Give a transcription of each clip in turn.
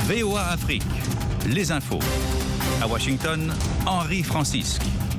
VOA Afrique, les infos. À Washington, Henri Francisque.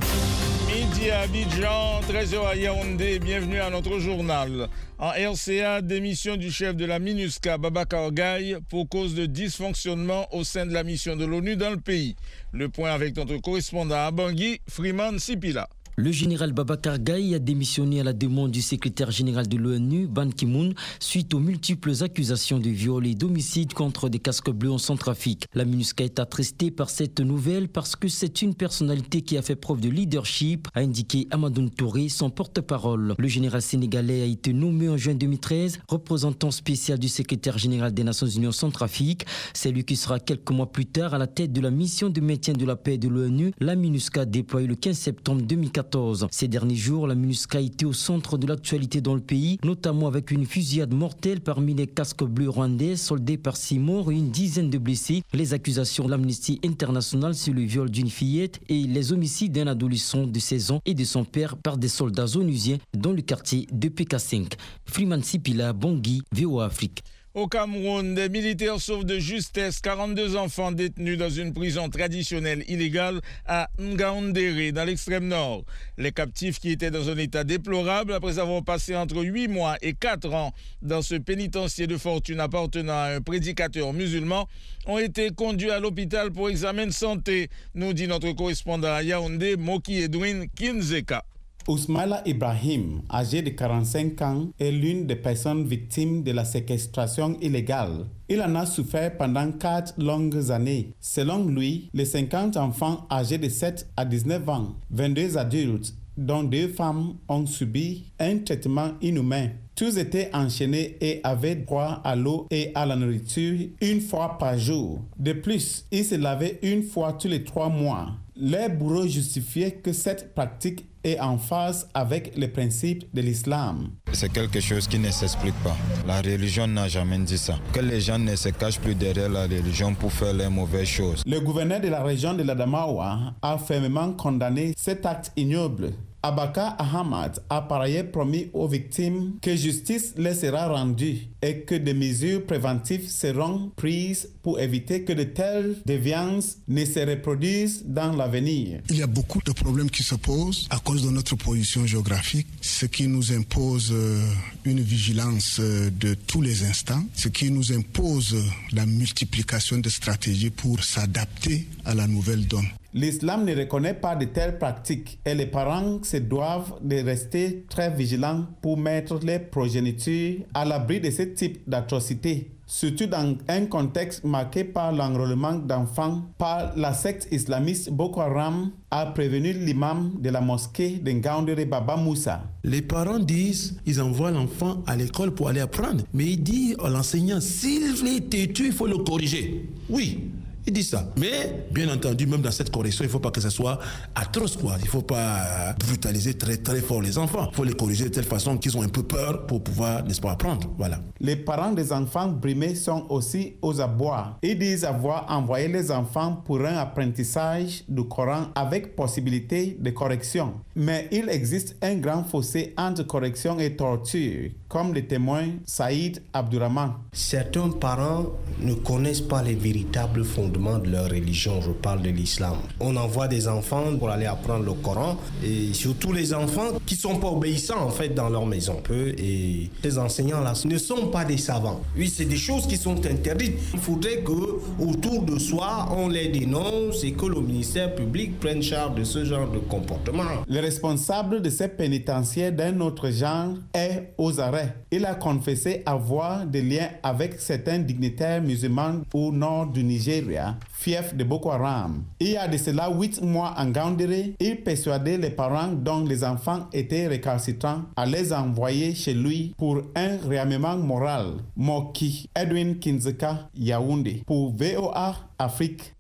Midi à Abidjan, 13h à Yaoundé, bienvenue à notre journal. En RCA, démission du chef de la MINUSCA, Babacar Gaye, pour cause de dysfonctionnement au sein de la mission de l'ONU dans le pays. Le point avec notre correspondant à Bangui, Freeman Sipila. Le général Babacar Gaye a démissionné à la demande du secrétaire général de l'ONU, Ban Ki-moon, suite aux multiples accusations de viol et d'homicide contre des casques bleus en Centrafrique. La MINUSCA est attristée par cette nouvelle parce que c'est une personnalité qui a fait preuve de leadership, a indiqué Amadou Touré, son porte-parole. Le général sénégalais a été nommé en juin 2013 représentant spécial du secrétaire général des Nations Unies en Centrafrique. C'est lui qui sera quelques mois plus tard à la tête de la mission de maintien de la paix de l'ONU, la MINUSCA déployée le 15 septembre 2014. Ces derniers jours, la MINUSCA a été au centre de l'actualité dans le pays, notamment avec une fusillade mortelle parmi les casques bleus rwandais, soldés par 6 morts et une dizaine de blessés. Les accusations de l'Amnesty International sur le viol d'une fillette et les homicides d'un adolescent de 16 ans et de son père par des soldats onusiens dans le quartier de PK5. Freeman Sipila, Bangui, VOA Afrique. Au Cameroun, des militaires sauvent de justesse 42 enfants détenus dans une prison traditionnelle illégale à Ngaoundéré, dans l'extrême nord. Les captifs qui étaient dans un état déplorable après avoir passé entre 8 mois et 4 ans dans ce pénitencier de fortune appartenant à un prédicateur musulman ont été conduits à l'hôpital pour examen de santé, nous dit notre correspondant à Yaoundé, Moki Edwin Kinzeka. Ousmala Ibrahim, âgé de 45 ans, est l'une des personnes victimes de la séquestration illégale. Il en a souffert pendant 4 longues années. Selon lui, les 50 enfants âgés de 7 à 19 ans, 22 adultes, dont 2 femmes, ont subi un traitement inhumain. Tous étaient enchaînés et avaient droit à l'eau et à la nourriture une fois par jour. De plus, ils se lavaient une fois tous les 3 mois. Les bourreaux justifiaient que cette pratique est en phase avec les principes de l'islam. C'est quelque chose qui ne s'explique pas. La religion n'a jamais dit ça. Que les gens ne se cachent plus derrière la religion pour faire les mauvaises choses. Le gouverneur de la région de l'Adamawa a fermement condamné cet acte ignoble. Abaka Ahmad a par ailleurs promis aux victimes que justice leur sera rendue et que des mesures préventives seront prises pour éviter que de telles déviances ne se reproduisent dans l'avenir. Il y a beaucoup de problèmes qui se posent à cause de notre position géographique, ce qui nous impose une vigilance de tous les instants, ce qui nous impose la multiplication de stratégies pour s'adapter à la nouvelle donne. L'islam ne reconnaît pas de telles pratiques et les parents se doivent de rester très vigilants pour mettre les progénitures à l'abri de ce type d'atrocités, surtout dans un contexte marqué par l'enrôlement d'enfants par la secte islamiste Boko Haram, a prévenu l'imam de la mosquée de Ngaoundéré, Baba Moussa. Les parents disent ils envoient l'enfant à l'école pour aller apprendre, mais il dit à l'enseignant s'il est têtu, il faut le corriger. Oui. Il dit ça. Mais, bien entendu, même dans cette correction, il ne faut pas que ce soit atroce, quoi. Il ne faut pas brutaliser très, très fort les enfants. Il faut les corriger de telle façon qu'ils ont un peu peur pour pouvoir, n'est-ce pas, apprendre. Voilà. Les parents des enfants brimés sont aussi aux abois. Ils disent avoir envoyé les enfants pour un apprentissage du Coran avec possibilité de correction. Mais il existe un grand fossé entre correction et torture, comme le témoin Saïd Abdourahman. Certains parents ne connaissent pas les véritables fondements de leur religion, je parle de l'islam. On envoie des enfants pour aller apprendre le Coran et surtout les enfants qui ne sont pas obéissants en fait dans leur maison. Et ces enseignants-là ne sont pas des savants. Oui, c'est des choses qui sont interdites. Il faudrait qu'autour de soi, on les dénonce et que le ministère public prenne charge de ce genre de comportement. Le responsable de ces pénitentiaires d'un autre genre est aux arrêts. Il a confessé avoir des liens avec certains dignitaires musulmans au nord du Nigeria, fief de Boko Haram. Il y a de cela 8 mois en Ngaoundéré, il persuadait les parents dont les enfants étaient récalcitrants à les envoyer chez lui pour un réarmement moral. Moki Edwin Kinzeka, Yaoundé, pour VOA Afrique.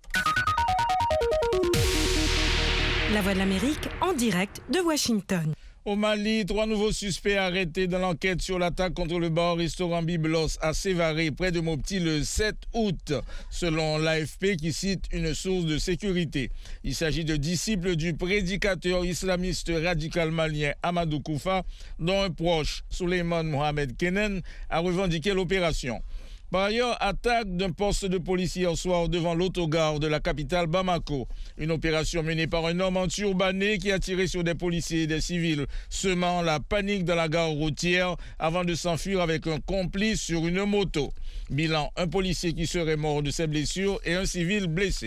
La Voix de l'Amérique en direct de Washington. Au Mali, 3 nouveaux suspects arrêtés dans l'enquête sur l'attaque contre le bar-restaurant Biblos à Sévaré, près de Mopti, le 7 août, selon l'AFP qui cite une source de sécurité. Il s'agit de disciples du prédicateur islamiste radical malien Amadou Koufa, dont un proche, Souleymane Mohamed Kenen, a revendiqué l'opération. Par ailleurs, attaque d'un poste de police hier soir devant l'autogare de la capitale Bamako. Une opération menée par un homme enturbané qui a tiré sur des policiers et des civils, semant la panique dans la gare routière avant de s'enfuir avec un complice sur une moto. Bilan, un policier qui serait mort de ses blessures et un civil blessé.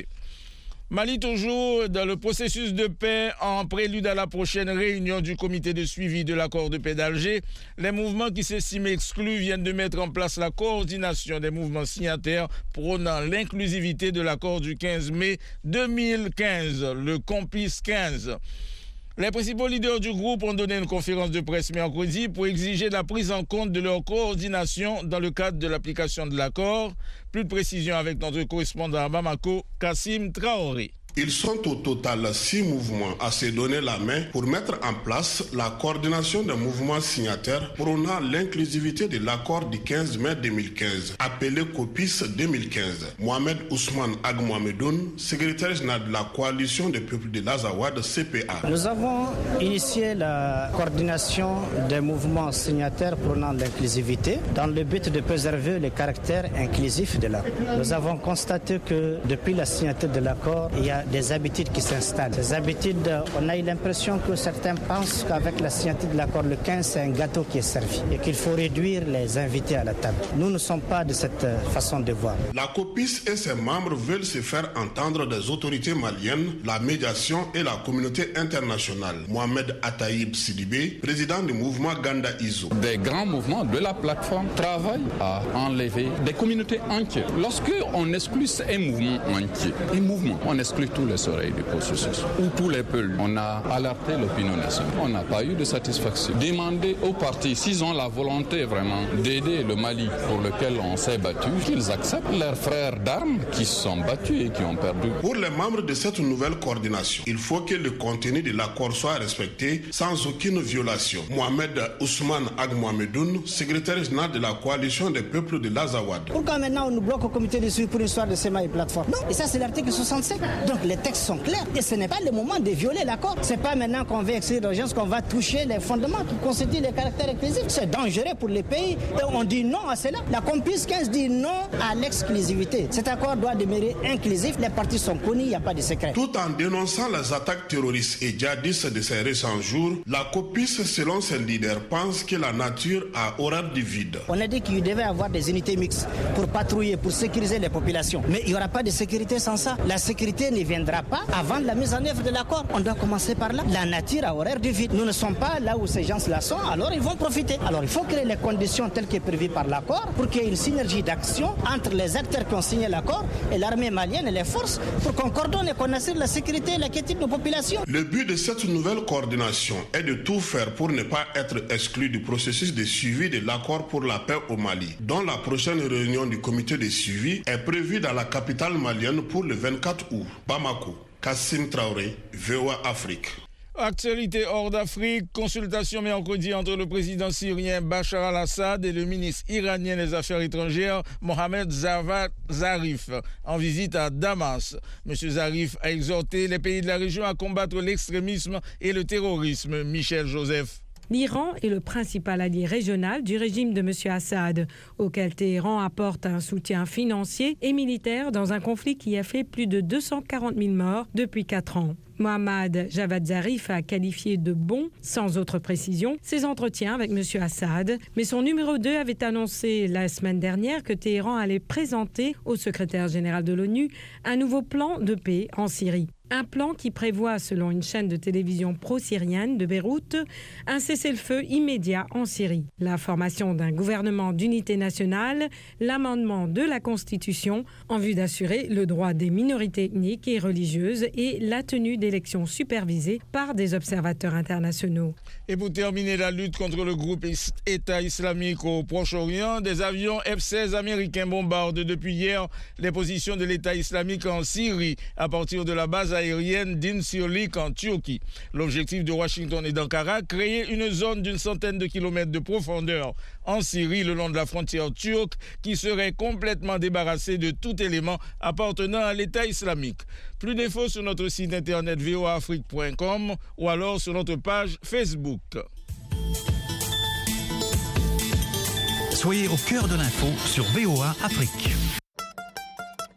Mali toujours dans le processus de paix en prélude à la prochaine réunion du comité de suivi de l'accord de paix d'Alger. Les mouvements qui s'estimaient exclus viennent de mettre en place la coordination des mouvements signataires prônant l'inclusivité de l'accord du 15 mai 2015, le Complice 15. Les principaux leaders du groupe ont donné une conférence de presse mercredi pour exiger la prise en compte de leur coordination dans le cadre de l'application de l'accord. Plus de précisions avec notre correspondant à Bamako, Kassim Traoré. Ils sont au total 6 mouvements à se donner la main pour mettre en place la coordination des mouvements signataires prônant l'inclusivité de l'accord du 15 mai 2015, appelé COPIS 2015. Mohamed Ousmane Agmohamedoun, secrétaire général de la coalition des peuples de l'Azawad, CPA. Nous avons initié la coordination des mouvements signataires prônant l'inclusivité dans le but de préserver le caractère inclusif de l'accord. Nous avons constaté que depuis la signature de l'accord, il y a des habitudes qui s'installent. Ces habitudes, on a eu l'impression que certains pensent qu'avec la signature de l'accord le 15, c'est un gâteau qui est servi et qu'il faut réduire les invités à la table. Nous ne sommes pas de cette façon de voir. La COPIS et ses membres veulent se faire entendre des autorités maliennes, la médiation et la communauté internationale. Mohamed Ataïb Sidibé, président du mouvement Ganda Izo. Des grands mouvements de la plateforme travaillent à enlever des communautés entières. Lorsque on exclut un mouvement entier, on exclut tous les oreilles du processus, ou tous les peuples. On a alerté l'opinion nationale. On n'a pas eu de satisfaction. Demandez aux partis, s'ils ont la volonté vraiment d'aider le Mali pour lequel on s'est battu, qu'ils acceptent leurs frères d'armes qui se sont battus et qui ont perdu. Pour les membres de cette nouvelle coordination, il faut que le contenu de l'accord soit respecté sans aucune violation. Mohamed Ousmane Agmohamedoun, secrétaire général de la coalition des peuples de l'Azawad. Pourquoi maintenant on nous bloque au comité de suivi pour une histoire de SEMA et plateforme? Non, et ça c'est l'article 65. Donc les textes sont clairs et ce n'est pas le moment de violer l'accord. C'est pas maintenant qu'on va exclure d'urgence qu'on va toucher les fondements qui constituent les caractères inclusifs. C'est dangereux pour les pays et on dit non à cela. La Complice 15 dit non à l'exclusivité. Cet accord doit demeurer inclusif. Les partis sont connus, il n'y a pas de secret. Tout en dénonçant les attaques terroristes et djihadistes de ces récents jours, la COPIS, selon ses leaders, pense que la nature a horreur du vide. On a dit qu'il devait y avoir des unités mixtes pour patrouiller, pour sécuriser les populations. Mais il n'y aura pas de sécurité sans ça. La sécurité ne viendra pas avant la mise en œuvre de l'accord. On doit commencer par là. La nature a horreur du vide. Nous ne sommes pas là où ces gens-là sont, alors ils vont profiter. Alors il faut créer les conditions telles que prévues par l'accord pour qu'il y ait une synergie d'action entre les acteurs qui ont signé l'accord et l'armée malienne et les forces pour qu'on coordonne et qu'on assure la sécurité et la quiétude de nos populations. Le but de cette nouvelle coordination est de tout faire pour ne pas être exclu du processus de suivi de l'accord pour la paix au Mali, dont la prochaine réunion du comité de suivi est prévue dans la capitale malienne pour le 24 août. Bamako, Kassim Traoré, VOA Afrique. Actualité hors d'Afrique, consultation mercredi entre le président syrien Bachar al-Assad et le ministre iranien des Affaires étrangères Mohamed Javad Zarif en visite à Damas. M. Zarif a exhorté les pays de la région à combattre l'extrémisme et le terrorisme. Michel Joseph. L'Iran est le principal allié régional du régime de M. Assad, auquel Téhéran apporte un soutien financier et militaire dans un conflit qui a fait plus de 240 000 morts depuis 4 ans. Mohammad Javad Zarif a qualifié de bons, sans autre précision, ses entretiens avec M. Assad, mais son numéro 2 avait annoncé la semaine dernière que Téhéran allait présenter au secrétaire général de l'ONU un nouveau plan de paix en Syrie. Un plan qui prévoit, selon une chaîne de télévision pro-syrienne de Beyrouth, un cessez-le-feu immédiat en Syrie, la formation d'un gouvernement d'unité nationale, l'amendement de la Constitution en vue d'assurer le droit des minorités ethniques et religieuses et la tenue d'élections supervisées par des observateurs internationaux. Et pour terminer la lutte contre le groupe État islamique au Proche-Orient, des avions F-16 américains bombardent depuis hier les positions de l'État islamique en Syrie à partir de la base aérienne d'Incirlik en Turquie. L'objectif de Washington et d'Ankara, créer une zone d'une centaine de kilomètres de profondeur en Syrie le long de la frontière turque qui serait complètement débarrassée de tout élément appartenant à l'État islamique. Plus d'infos sur notre site internet voaafrique.com ou alors sur notre page Facebook. Soyez au cœur de l'info sur VOA Afrique.